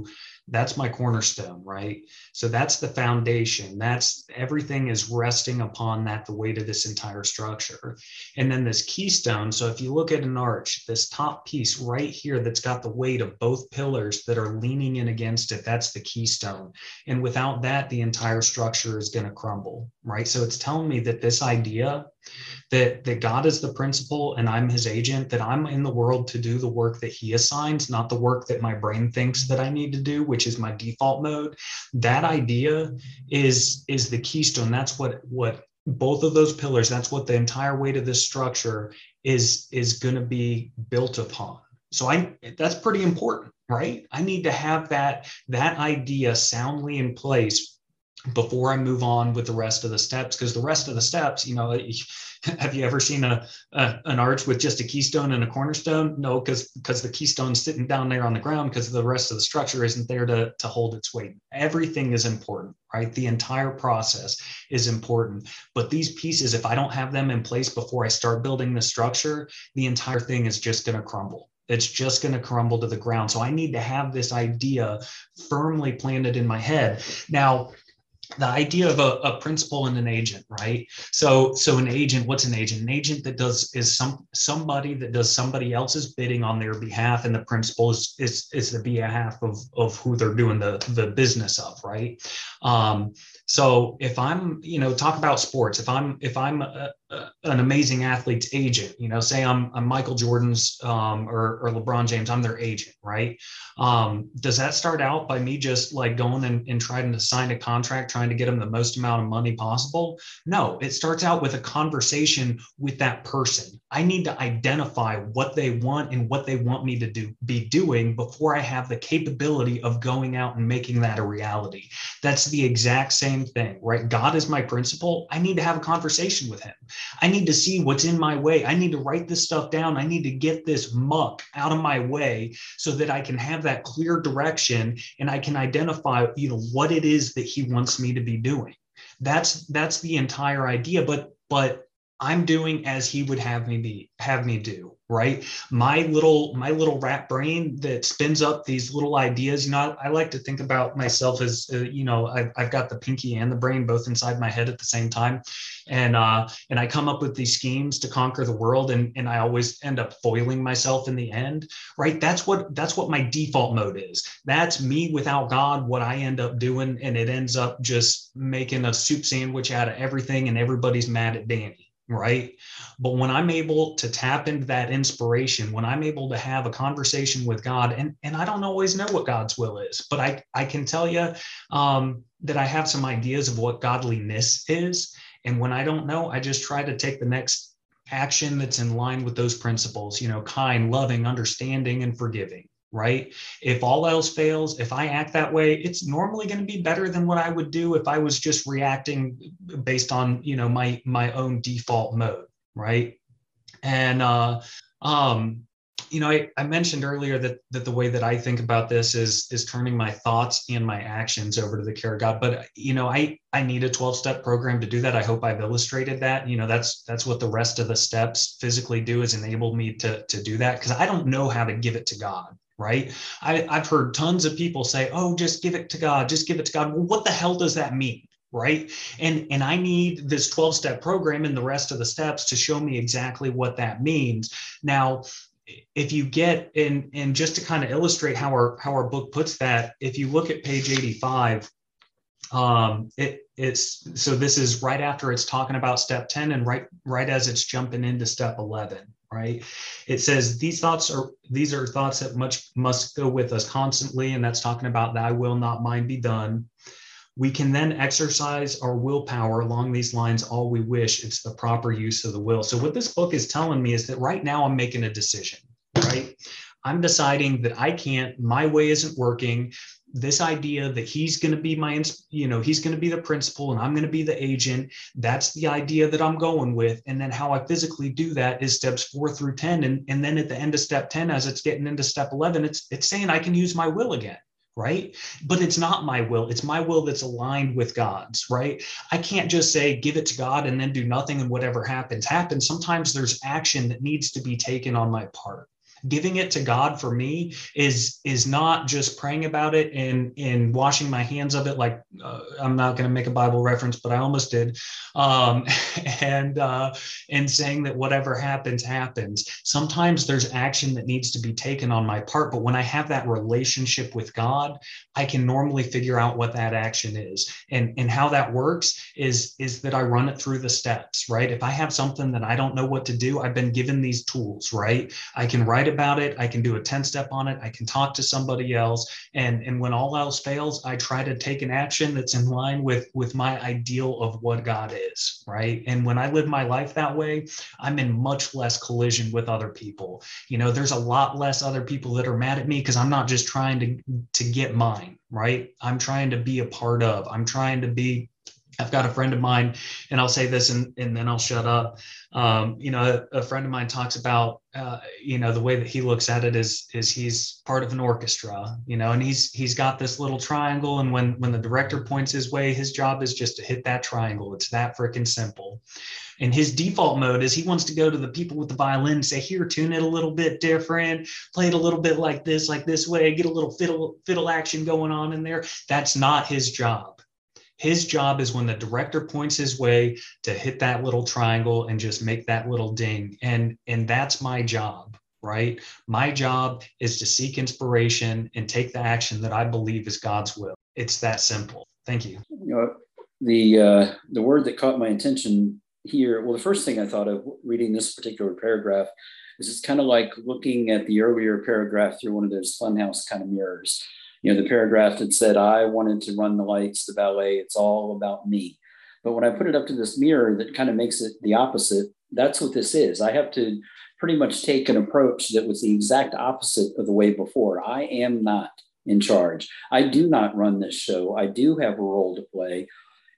That's my cornerstone, right? So that's the foundation. That's everything is resting upon that, the weight of this entire structure. And then this keystone. So if you look at an arch, this top piece right here that's got the weight of both pillars that are leaning in against it, that's the keystone. And without that, the entire structure is going to crumble, right? So it's telling me that this idea that, that God is the principal and I'm his agent, that I'm in the world to do the work that he assigns, not the work that my brain thinks that I need to do, which is my default mode. That idea is, is the keystone. That's what, what both of those pillars, that's what the entire weight of this structure is, is going to be built upon. So I, that's pretty important, right? I need to have that, that idea soundly in place before I move on with the rest of the steps, because the rest of the steps, you know, have you ever seen a, a an arch with just a keystone and a cornerstone? No, because because the keystone's sitting down there on the ground because the rest of the structure isn't there to, to hold its weight. Everything is important, right? The entire process is important. But these pieces, if I don't have them in place before I start building the structure, the entire thing is just going to crumble. It's just going to crumble to the ground. So I need to have this idea firmly planted in my head. Now, the idea of a, a principal and an agent, right? So, so an agent, what's an agent? An agent that does is some somebody that does somebody else's bidding on their behalf, and the principal is is, is the behalf of, of who they're doing the, the business of, right? Um, so if I'm, you know, talk about sports, if I'm if I'm a, a, an amazing athlete's agent, you know, say I'm I'm Michael Jordan's um, or, or LeBron James, I'm their agent, right? Um, does that start out by me just like going and, and trying to sign a contract, trying to get them the most amount of money possible? No, it starts out with a conversation with that person. I need to identify what they want and what they want me to do, be doing before I have the capability of going out and making that a reality. That's the exact same thing, right? God is my principal. I need to have a conversation with him. I need to see what's in my way. I need to write this stuff down. I need to get this muck out of my way so that I can have that clear direction and I can identify, you know, what it is that he wants me to be doing. That's that's the entire idea. But but I'm doing as he would have me be, have me do, right? My little, my little rat brain that spins up these little ideas. You know, I, I like to think about myself as, uh, you know, I've, I've got the pinky and the brain both inside my head at the same time. And, uh, and I come up with these schemes to conquer the world. And, and I always end up foiling myself in the end, right? That's what, that's what my default mode is. That's me without God, what I end up doing. And it ends up just making a soup sandwich out of everything. And everybody's mad at Danny. Right. But when I'm able to tap into that inspiration, when I'm able to have a conversation with God, and, and I don't always know what God's will is, but I, I can tell you um, that I have some ideas of what godliness is. And when I don't know, I just try to take the next action that's in line with those principles, you know, kind, loving, understanding, and forgiving. Right? If all else fails, if I act that way, it's normally going to be better than what I would do if I was just reacting based on, you know, my my own default mode, right? And uh, um, you know, I, I mentioned earlier that that the way that I think about this is is turning my thoughts and my actions over to the care of God. But you know, I I need a twelve-step program to do that. I hope I've illustrated that. You know, that's that's what the rest of the steps physically do, is enable me to to do that, because I don't know how to give it to God. Right. I, I've heard tons of people say, oh, just give it to God, just give it to God. Well, what the hell does that mean? Right. And, and I need this twelve step program and the rest of the steps to show me exactly what that means. Now, if you get in, and just to kind of illustrate how our, how our book puts that, if you look at page eighty-five, um, it, it's, so this is right after it's talking about step ten and right, right as it's jumping into step eleven. Right. It says these thoughts are these are thoughts that much must go with us constantly. And that's talking about thy will, not mine, be done. We can then exercise our willpower along these lines all we wish. It's the proper use of the will. So what this book is telling me is that right now I'm making a decision. Right. I'm deciding that I can't, my way isn't working. This idea that he's going to be my, you know, he's going to be the principal and I'm going to be the agent. That's the idea that I'm going with. And then how I physically do that is steps four through ten. And, and then at the end of step ten, as it's getting into step eleven, it's, it's saying I can use my will again. Right. But it's not my will. It's my will that's aligned with God's. Right. I can't just say, give it to God and then do nothing and whatever happens, happens. Sometimes there's action that needs to be taken on my part. Giving it to God for me is is not just praying about it and and washing my hands of it. Like uh, I'm not going to make a Bible reference, but I almost did, um, and uh, and saying that whatever happens happens. Sometimes there's action that needs to be taken on my part, but when I have that relationship with God, I can normally figure out what that action is. And and how that works is is that I run it through the steps. Right? If I have something that I don't know what to do, I've been given these tools. Right? I can write about it. I can do a ten step on it. I can talk to somebody else. And, and when all else fails, I try to take an action that's in line with, with my ideal of what God is, right? And when I live my life that way, I'm in much less collision with other people. You know, there's a lot less other people that are mad at me because I'm not just trying to, to get mine, right? I'm trying to be a part of, I'm trying to be I've got a friend of mine, and I'll say this and, and then I'll shut up. Um, you know, a, a friend of mine talks about, uh, you know, the way that he looks at it is, is he's part of an orchestra, you know, and he's, he's got this little triangle. And when, when the director points his way, his job is just to hit that triangle. It's that freaking simple. And his default mode is he wants to go to the people with the violin and say, here, tune it a little bit different, play it a little bit like this, like this way, get a little fiddle, fiddle action going on in there. That's not his job. His job is when the director points his way to hit that little triangle and just make that little ding. And, and that's my job, right? My job is to seek inspiration and take the action that I believe is God's will. It's that simple. Thank you. You know, the, uh, the word that caught my attention here, well, the first thing I thought of reading this particular paragraph is it's kind of like looking at the earlier paragraph through one of those funhouse kind of mirrors. You know, the paragraph that said, I wanted to run the lights, the ballet, it's all about me. But when I put it up to this mirror that kind of makes it the opposite, that's what this is. I have to pretty much take an approach that was the exact opposite of the way before. I am not in charge. I do not run this show. I do have a role to play.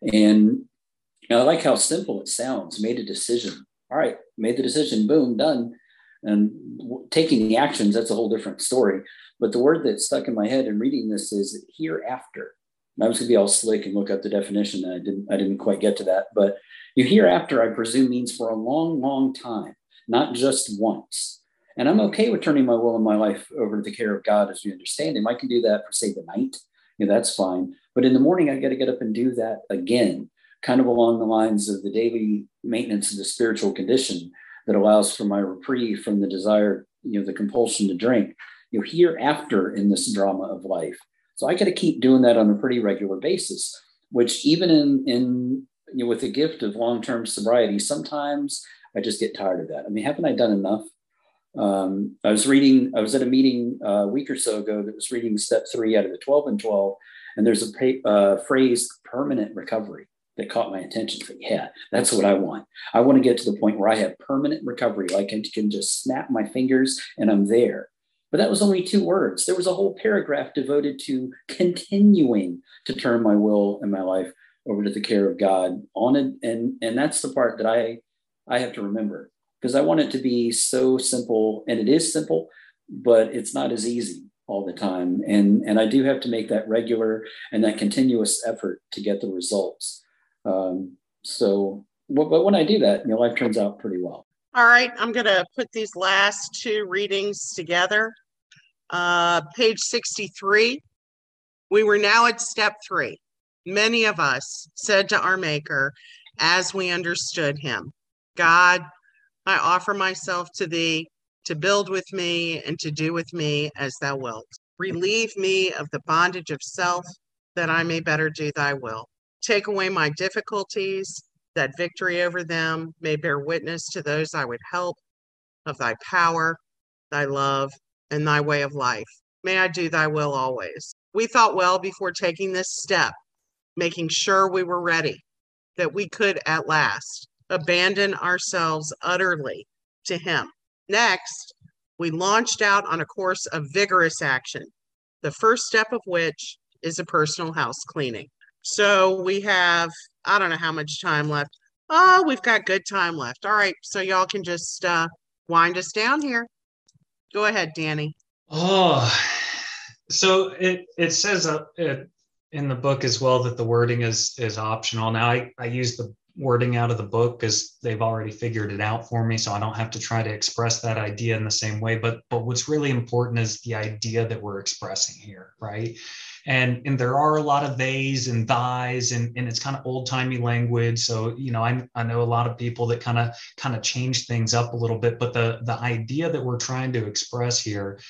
And I like how simple it sounds. Made a decision. All right, made the decision, boom, done. And taking the actions, that's a whole different story. But the word that stuck in my head in reading this is hereafter. And I was going to be all slick and look up the definition, and I didn't, I didn't quite get to that. But you hereafter, I presume, means for a long, long time, not just once. And I'm okay with turning my will and my life over to the care of God as we understand Him. I can do that for, say, the night. You know, that's fine. But in the morning, I got to get up and do that again, kind of along the lines of the daily maintenance of the spiritual condition that allows for my reprieve from the desire, you know, the compulsion to drink. You know, hereafter in this drama of life. So I got to keep doing that on a pretty regular basis, which even in, in you know, with the gift of long-term sobriety, sometimes I just get tired of that. I mean, haven't I done enough? Um, I was reading, I was at a meeting a week or so ago that was reading step three out of the twelve and twelve, and there's a pa- uh, phrase, permanent recovery, that caught my attention. So, yeah, that's what I want. I want to get to the point where I have permanent recovery. Like I can just snap my fingers and I'm there. But that was only two words. There was a whole paragraph devoted to continuing to turn my will and my life over to the care of God on it. And, and that's the part that I, I have to remember, because I want it to be so simple, and it is simple, but it's not as easy all the time. And, and I do have to make that regular and that continuous effort to get the results. Um, so, but, but when I do that, you know, life turns out pretty well. All right, I'm going to put these last two readings together. Uh, page sixty-three, we were now at step three. Many of us said to our Maker, as we understood Him, God, I offer myself to Thee to build with me and to do with me as Thou wilt. Relieve me of the bondage of self, that I may better do Thy will. Take away my difficulties, that victory over them may bear witness to those I would help of Thy power, Thy love, and Thy way of life. May I do Thy will always. We thought well before taking this step, making sure we were ready, that we could at last abandon ourselves utterly to Him. Next, we launched out on a course of vigorous action, the first step of which is a personal house cleaning. So we have, I don't know how much time left. Oh, we've got good time left. All right, so y'all can just uh, wind us down here. Go ahead, Danny. Oh, so it it says uh, it, in the book as well that the wording is is optional. Now I, I use the wording out of the book because they've already figured it out for me. So I don't have to try to express that idea in the same way. But but what's really important is the idea that we're expressing here, right? And, and there are a lot of theys and thys, and, and it's kind of old timey language. So, you know, I, I know a lot of people that kind of kind of change things up a little bit, but the, the idea that we're trying to express here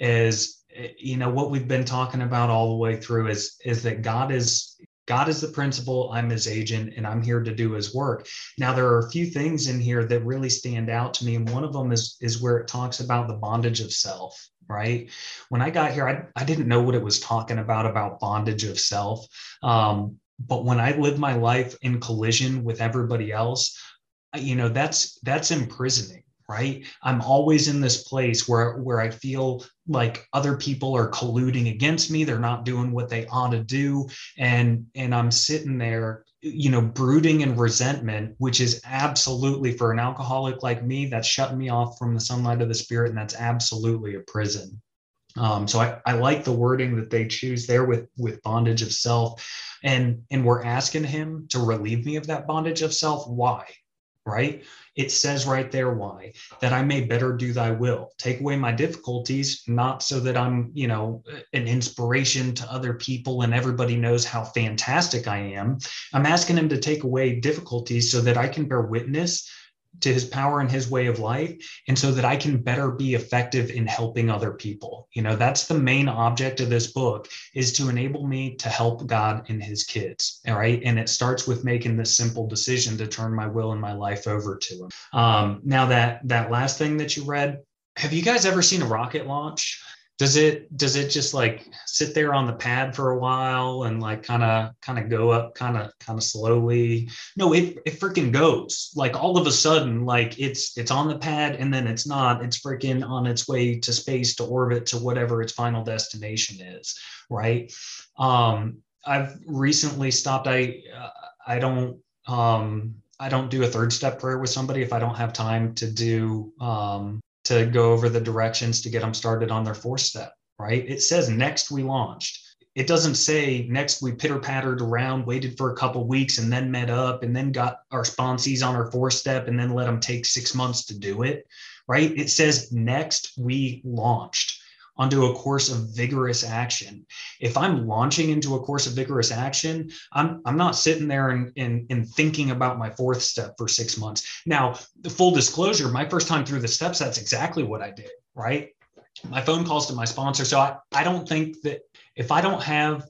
is, you know, what we've been talking about all the way through is, is that God is, God is the principal, I'm his agent, and I'm here to do his work. Now, there are a few things in here that really stand out to me. And one of them is, is where it talks about the bondage of self, right? When I got here, I, I didn't know what it was talking about, about bondage of self. Um, but when I live my life in collision with everybody else, you know, that's, that's imprisoning. Right? I'm always in this place where, where I feel like other people are colluding against me. They're not doing what they ought to do. And, and I'm sitting there, you know, brooding in resentment, which is absolutely, for an alcoholic like me, that's shutting me off from the sunlight of the spirit. And that's absolutely a prison. Um, so I, I like the wording that they choose there with, with bondage of self. And, and we're asking him to relieve me of that bondage of self. Why? Right? It says right there, why? That I may better do thy will. Take away my difficulties, not so that I'm, you know, an inspiration to other people and everybody knows how fantastic I am. I'm asking him to take away difficulties so that I can bear witness to his power and his way of life, and so that I can better be effective in helping other people. You know, that's the main object of this book, is to enable me to help God and his kids. All right. And it starts with making this simple decision to turn my will and my life over to him. Um, now that, that last thing that you read, have you guys ever seen a rocket launch? Does it, does it just like sit there on the pad for a while and like kind of, kind of go up kind of, kind of slowly? No, it, it freaking goes. Like all of a sudden, like it's, it's on the pad and then it's not, it's freaking on its way to space, to orbit, to whatever its final destination is. Right. Um, I've recently stopped. I, uh, I don't, um, I don't do a third step prayer with somebody if I don't have time to do, um, to go over the directions to get them started on their fourth step, right? It says next we launched. It doesn't say next we pitter pattered around, waited for a couple weeks and then met up and then got our sponsees on our fourth step and then let them take six months to do it, right? It says next we launched onto a course of vigorous action. If I'm launching into a course of vigorous action, I'm, I'm not sitting there and, and, and thinking about my fourth step for six months. Now, the full disclosure, my first time through the steps, that's exactly what I did, right? My phone calls to my sponsor. So I, I don't think that if I don't have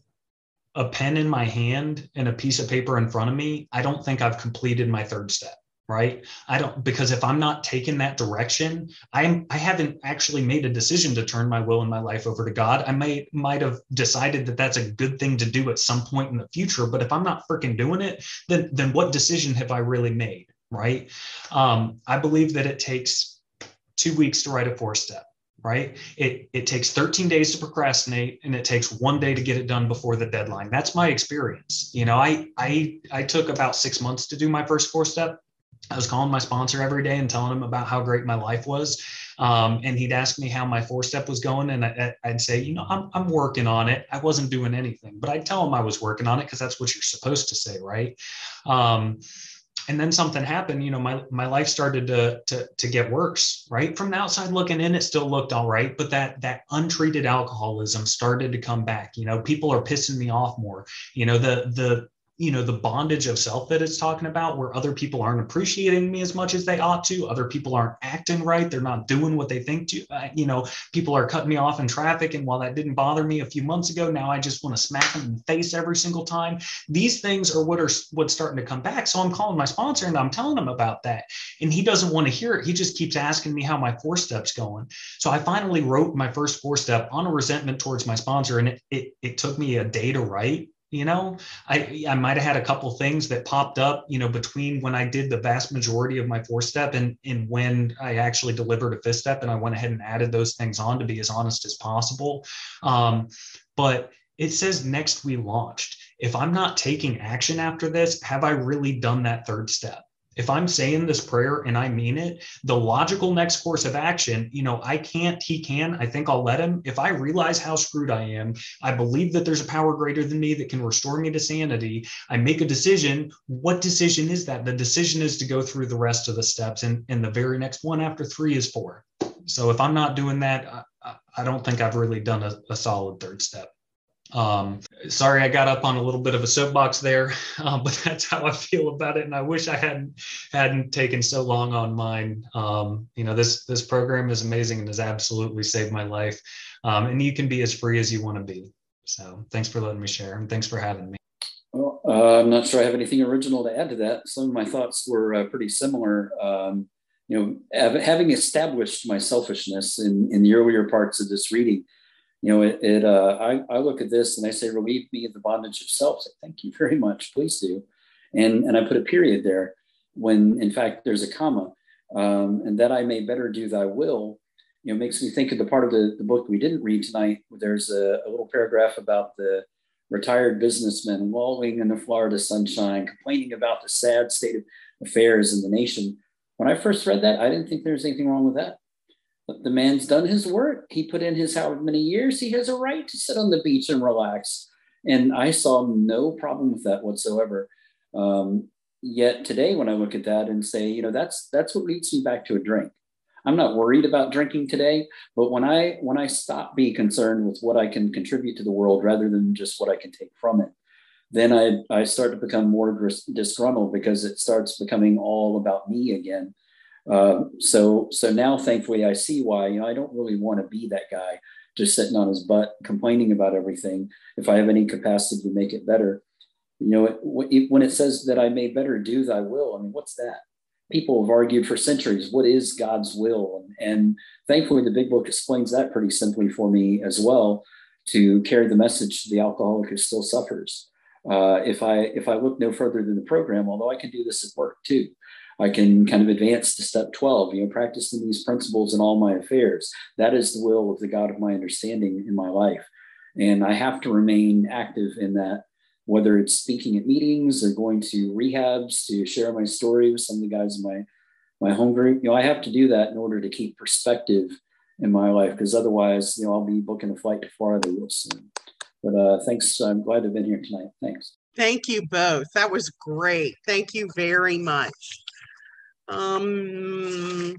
a pen in my hand and a piece of paper in front of me, I don't think I've completed my third step. Right? I don't, because if I'm not taking that direction, I'm, I haven't actually made a decision to turn my will and my life over to God. I may, might have decided that that's a good thing to do at some point in the future, but if I'm not freaking doing it, then, then what decision have I really made? Right? Um, I believe that it takes two weeks to write a four step, right? It, it takes thirteen days to procrastinate and it takes one day to get it done before the deadline. That's my experience. You know, I, I, I took about six months to do my first four step. I was calling my sponsor every day and telling him about how great my life was. Um, and he'd ask me how my four step was going. And I, I'd say, you know, I'm, I'm working on it. I wasn't doing anything, but I'd tell him I was working on it because that's what you're supposed to say. Right. Um, and then something happened, you know, my, my life started to, to, to get worse, right? From the outside looking in, it still looked all right. But that, that untreated alcoholism started to come back. You know, people are pissing me off more. You know, the, the, you know, the bondage of self that it's talking about, where other people aren't appreciating me as much as they ought to. Other people aren't acting right. They're not doing what they think to, uh, you know, people are cutting me off in traffic. And while that didn't bother me a few months ago, now I just want to smack them in the face every single time. These things are what are what's starting to come back. So I'm calling my sponsor and I'm telling him about that. And he doesn't want to hear it. He just keeps asking me how my four step's going. So I finally wrote my first four step on a resentment towards my sponsor. And it, it, it took me a day to write. You know, I, I might have had a couple things that popped up, you know, between when I did the vast majority of my four step and, and when I actually delivered a fifth step, and I went ahead and added those things on to be as honest as possible. Um, but it says next we launched. If I'm not taking action after this, have I really done that third step? if I'm saying this prayer and I mean it, the logical next course of action, you know, I can't, he can, I think I'll let him. If I realize how screwed I am, I believe that there's a power greater than me that can restore me to sanity. I make a decision. What decision is that? The decision is to go through the rest of the steps. And, and the very next one after three is four. So if I'm not doing that, I, I don't think I've really done a, a solid third step. Um, sorry, I got up on a little bit of a soapbox there, uh, but that's how I feel about it. And I wish I hadn't hadn't taken so long on mine. Um, you know, this this program is amazing and has absolutely saved my life. Um, and you can be as free as you want to be. So thanks for letting me share, and thanks for having me. Well, uh, I'm not sure I have anything original to add to that. Some of my thoughts were uh, pretty similar. Um, you know, having established my selfishness in, in the earlier parts of this reading, you know, it, it uh, I, I look at this and I say, relieve me of the bondage of self. Say, thank you very much. Please do. And, and I put a period there when, in fact, there's a comma. Um, and that I may better do thy will, you know, makes me think of the part of the, the book we didn't read tonight. There's a, a little paragraph about the retired businessman wallowing in the Florida sunshine, complaining about the sad state of affairs in the nation. When I first read that, I didn't think there was anything wrong with that. The man's done his work. He put in his however many years. He has a right to sit on the beach and relax. And I saw no problem with that whatsoever. Um, yet today, when I look at that and say, you know, that's that's what leads me back to a drink. I'm not worried about drinking today, but when I when I stop being concerned with what I can contribute to the world rather than just what I can take from it, then I, I start to become more disgruntled because it starts becoming all about me again. Uh, so, so now, thankfully, I see why. You know, I don't really want to be that guy just sitting on his butt complaining about everything. If I have any capacity to make it better, you know, it, when it says that I may better do thy will, I mean, what's that? People have argued for centuries, what is God's will? And, and thankfully, the big book explains that pretty simply for me as well, to carry the message to the alcoholic who still suffers. Uh, if I if I look no further than the program, although I can do this at work too, I can kind of advance to step twelve, you know, practicing these principles in all my affairs. That is the will of the God of my understanding in my life. And I have to remain active in that, whether it's speaking at meetings or going to rehabs to share my story with some of the guys in my, my home group. You know, I have to do that in order to keep perspective in my life, because otherwise, you know, I'll be booking a flight to Florida real soon. But uh, thanks. I'm glad to have been here tonight. Thanks. Thank you both. That was great. Thank you very much. Um,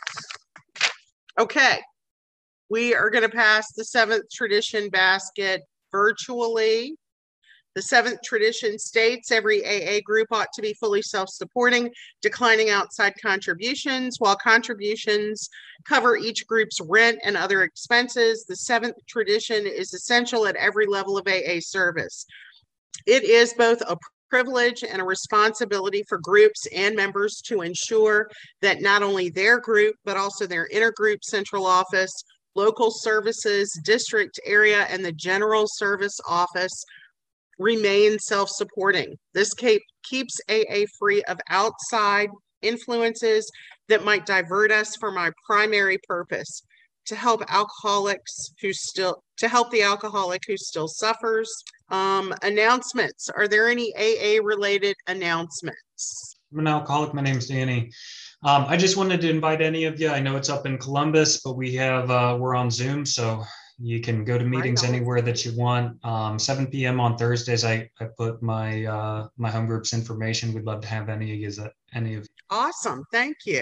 okay. We are going to pass the seventh tradition basket virtually. The seventh tradition states every A A group ought to be fully self-supporting, declining outside contributions. While contributions cover each group's rent and other expenses, the seventh tradition is essential at every level of A A service. It is both a privilege and a responsibility for groups and members to ensure that not only their group, but also their intergroup central office, local services, district area, and the general service office remain self-supporting. This keeps A A free of outside influences that might divert us from our primary purpose, to help alcoholics who still, to help the alcoholic who still suffers. Um, announcements. Are there any A A related announcements? I'm an alcoholic. My name's Danny. Um, I just wanted to invite any of you. I know it's up in Columbus, but we have, uh, we're on Zoom, so you can go to meetings right anywhere that you want. Um, seven p.m. on Thursdays, I, I put my uh, my home group's information. We'd love to have any of you. Any of you. Awesome. Thank you.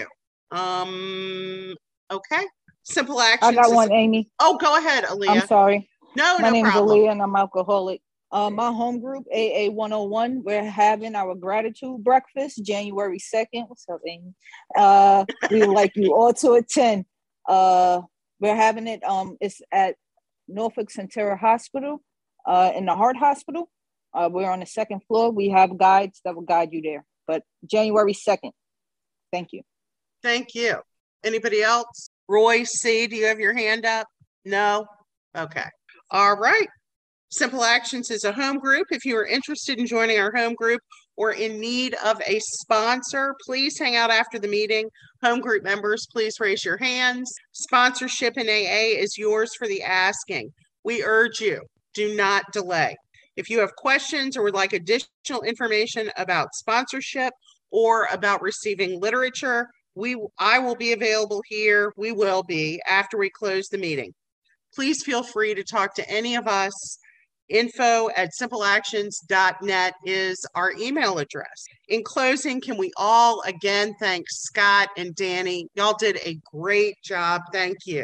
Um, okay. Simple actions. I got one, Amy. Oh, go ahead, Aaliyah. I'm sorry. No, My no name's problem. Aaliyah and I'm alcoholic. Uh, my home group, A A one oh one, we're having our gratitude breakfast January second. What's up, Amy? Uh, we would like you all to attend. Uh, we're having it. Um, it's at Norfolk Centera Hospital, uh, in the Heart Hospital. Uh, we're on the second floor. We have guides that will guide you there. But January second. Thank you. Thank you. Anybody else? Roy C., do you have your hand up? No? Okay. All right. Simple Actions is a home group. If you are interested in joining our home group or in need of a sponsor, please hang out after the meeting. Home group members, please raise your hands. Sponsorship in A A is yours for the asking. We urge you, do not delay. If you have questions or would like additional information about sponsorship or about receiving literature, we I will be available here. We will be after we close the meeting. Please feel free to talk to any of us. Info at simple actions dot net is our email address. In closing, can we all again thank Scott and Danny? Y'all did a great job. Thank you.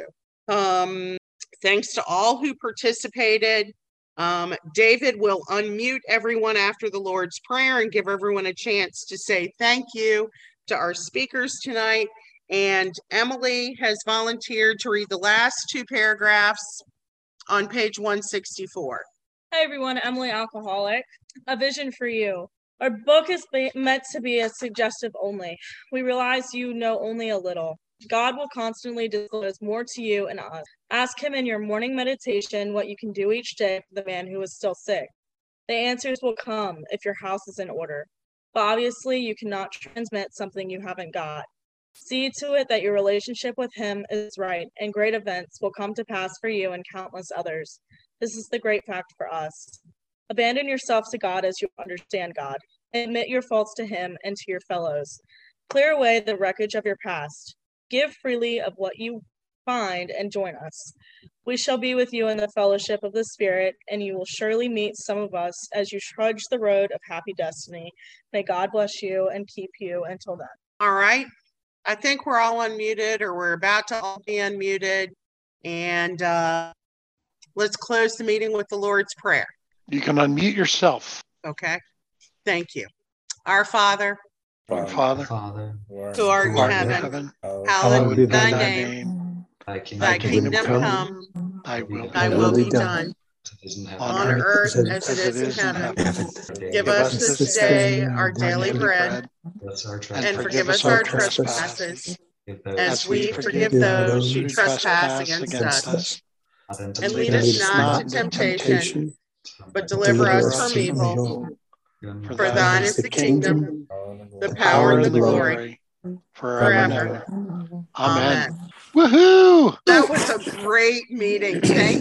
Um, thanks to all who participated. Um, David will unmute everyone after the Lord's Prayer and give everyone a chance to say thank you to our speakers tonight. And Emily has volunteered to read the last two paragraphs on page one sixty-four. Hi everyone, Emily Alcoholic. A Vision for You. Our book is meant to be a suggestive only. We realize you know only a little. God will constantly disclose more to you and us. Ask him in your morning meditation what you can do each day for the man who is still sick. The answers will come if your house is in order. But obviously you cannot transmit something you haven't got. See to it that your relationship with him is right, and great events will come to pass for you and countless others. This is the great fact for us. Abandon yourself to God as you understand God. Admit your faults to him and to your fellows. Clear away the wreckage of your past. Give freely of what you find and join us. We shall be with you in the fellowship of the Spirit, and you will surely meet some of us as you trudge the road of happy destiny. May God bless you and keep you until then. All right. I think we're all unmuted, or we're about to all be unmuted. And uh, let's close the meeting with the Lord's Prayer. You can unmute yourself. Okay. Thank you. Our Father, Our Father, Father, who art in who art in heaven, heaven, hallowed be thy thy name. name. thy kingdom, Thy kingdom kingdom come, Thy will thy be will done be done on on earth earth as it is in heaven. Give Give us this day our daily bread, and forgive us our trespasses, as we forgive those who trespass against us. And lead us not into temptation, but deliver us from evil. For thine is the kingdom, the power, and the glory, forever and forever. ever. Amen. Woohoo! That was a great meeting. Thank